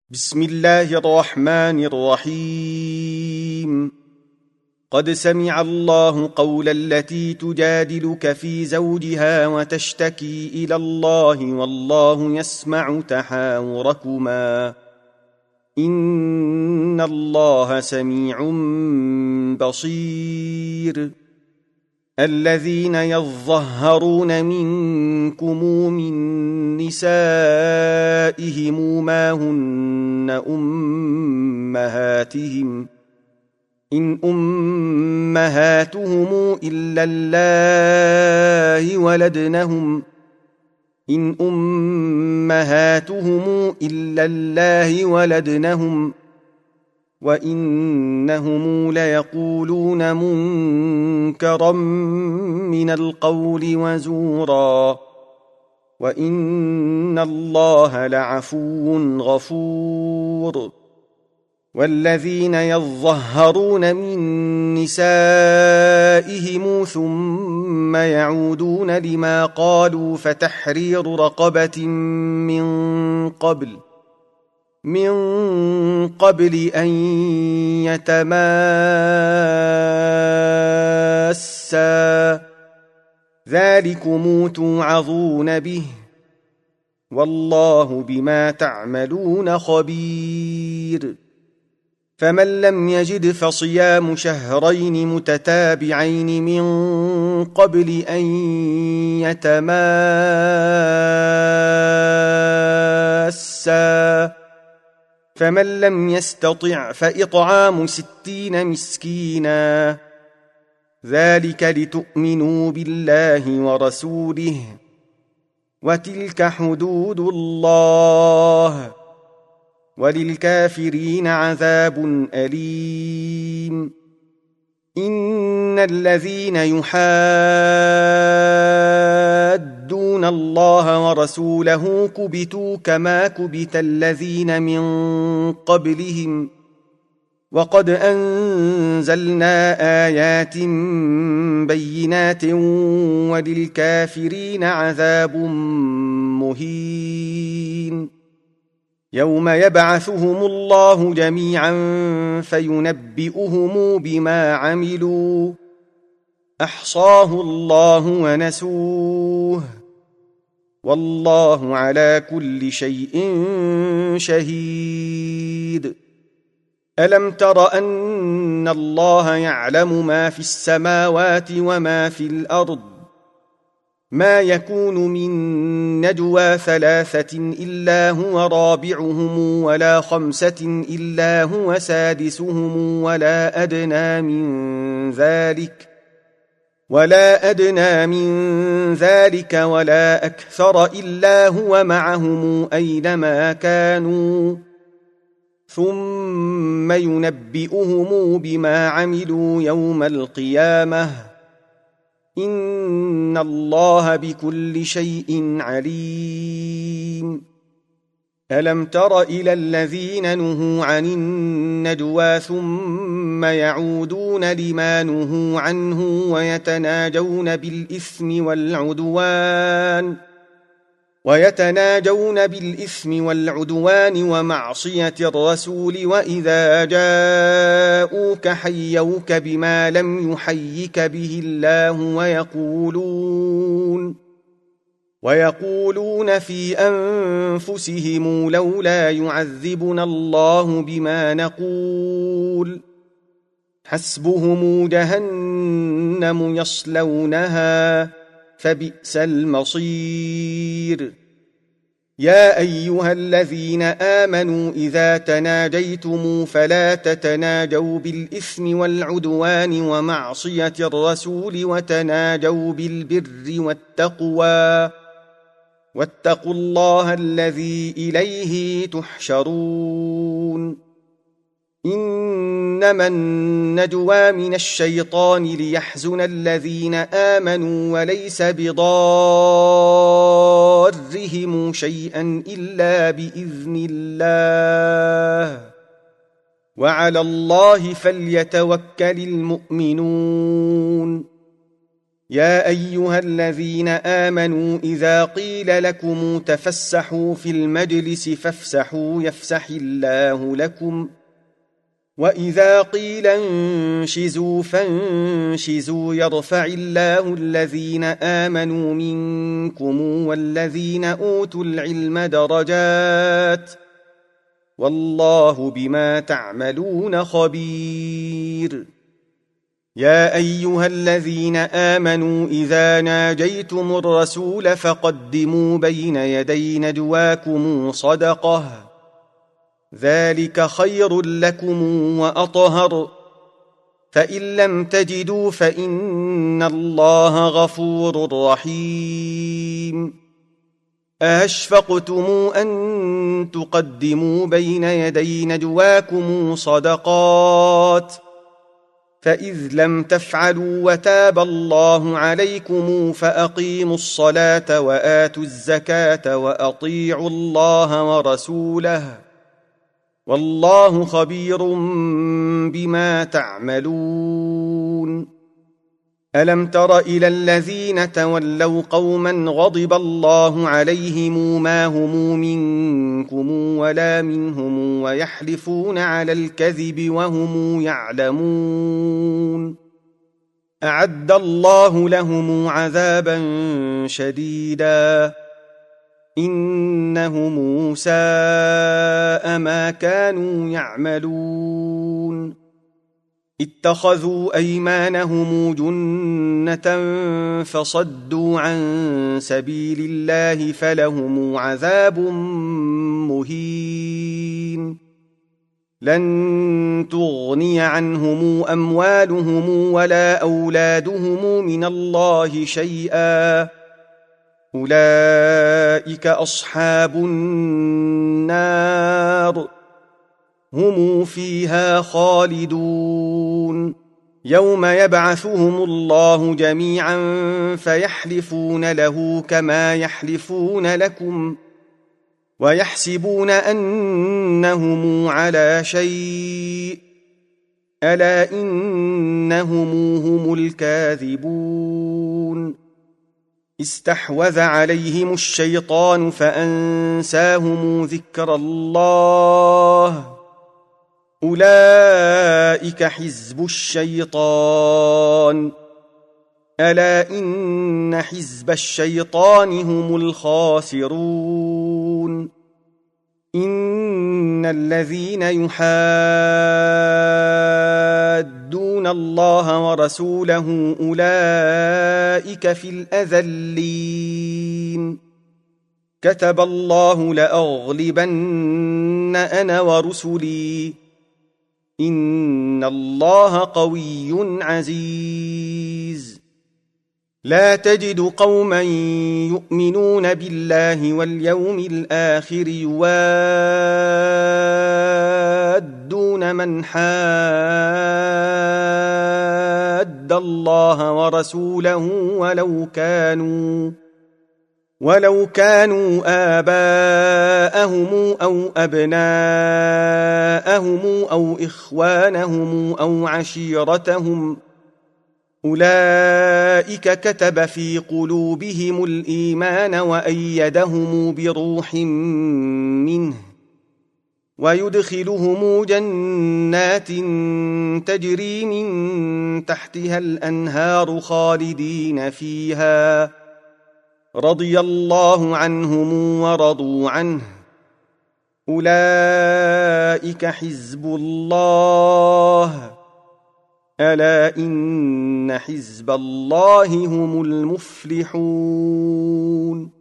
بسم الله الرحمن الرحيم. قد سمع الله قول التي تجادلك في زوجها وتشتكي إلى الله والله يسمع تحاوركما إن الله سميع بصير. الذين يظهرون منكم من نسائهم ما هن أمهاتهم إن أمهاتهم إلا الله ولدنهم وإنهم ليقولون منكرا من القول وزورا وإن الله لعفو غفور. والذين يظهرون من نسائهم ثم يعودون لما قالوا فتحرير رقبة من قبل أن يتماسا ذلكم توعظون به والله بما تعملون خبير. فمن لم يجد فصيام شهرين متتابعين من قبل أن يتماسا فمن لم يستطع فإطعام 60 مسكينا ذلك لتؤمنوا بالله ورسوله وتلك حدود الله وللكافرين عذاب أليم. إن الذين يحادون الله ورسوله كبتوا كما كبت الذين من قبلهم وقد أنزلنا آيات بينات وللكافرين عذاب مهين. يوم يبعثهم الله جميعا فينبئهم بما عملوا أحصاه الله ونسوه والله على كل شيء شهيد. ألم تر أن الله يعلم ما في السماوات وما في الأرض ما يكون من نجوى 3 إلا هو رابعهم ولا 5 إلا هو سادسهم ولا أدنى من ذلك ولا أكثر إلا هو معهم أينما كانوا ثم ينبئهم بما عملوا يوم القيامة إن الله بكل شيء عليم. ألم تر إلى الذين نهوا عن النجوى ثم يعودون لما نهوا عنه ويتناجون بالإثم والعدوان ومعصية الرسول وإذا جاءوك حيوك بما لم يحيك به الله ويقولون في أنفسهم لولا يعذبنا الله بما نقول حسبهم جهنم يصلونها فبئس المصير. يا أيها الذين آمنوا إذا تناجيتم فلا تتناجوا بالإثم والعدوان ومعصية الرسول وتناجوا بالبر والتقوى واتقوا الله الذي إليه تحشرون. إنما النجوى من الشيطان ليحزن الذين آمنوا وليس بضارهم شيئا إلا بإذن الله وعلى الله فليتوكل المؤمنون. يا أيها الذين آمنوا إذا قيل لكم تفسحوا في المجلس فافسحوا يفسح الله لكم وإذا قيل انشزوا فانشزوا يرفع الله الذين آمنوا منكم والذين أوتوا العلم درجات والله بما تعملون خبير يا أيها الذين آمنوا إذا ناجيتم الرسول فقدموا بين يدي نجواكم صدقة ذلك خير لكم وأطهر فإن لم تجدوا فإن الله غفور رحيم أشفقتم أن تقدموا بين يدي نجواكم صدقات فإذ لم تفعلوا وتاب الله عليكم فأقيموا الصلاة وآتوا الزكاة وأطيعوا الله ورسوله والله خبير بما تعملون ألم تر إلى الذين تولوا قوما غضب الله عليهم ما هم منكم ولا منهم ويحلفون على الكذب وهم يعلمون أعد الله لهم عذابا شديدا إنهم ساء ما كانوا يعملون اتخذوا أيمانهم جنة فصدوا عن سبيل الله فلهم عذاب مهين لن تغني عنهم أموالهم ولا أولادهم من الله شيئا أولئك أصحاب النار هم فيها خالدون يوم يبعثهم الله جميعا فيحلفون له كما يحلفون لكم ويحسبون أنهم على شيء ألا إنهم هم الكاذبون استحوذ عليهم الشيطان فأنساهم ذكر الله أولئك حزب الشيطان ألا إن حزب الشيطان هم الخاسرون إن الذين يحادون الله ورسوله أولئك في الأذلين كتب الله لأغلبن أنا ورسلي إن الله قوي عزيز لا تجد قوما يؤمنون بالله واليوم الآخر يوادون من حاد الله ورسوله ولو كانوا آباءهم أو أبناءهم أو إخوانهم أو عشيرتهم أولئك كتب في قلوبهم الإيمان وأيدهم بروح منه ويدخلهم جنات تجري من تحتها الأنهار خالدين فيها رضي الله عنهم ورضوا عنه أولئك حزب الله ألا إن حزب الله هم المفلحون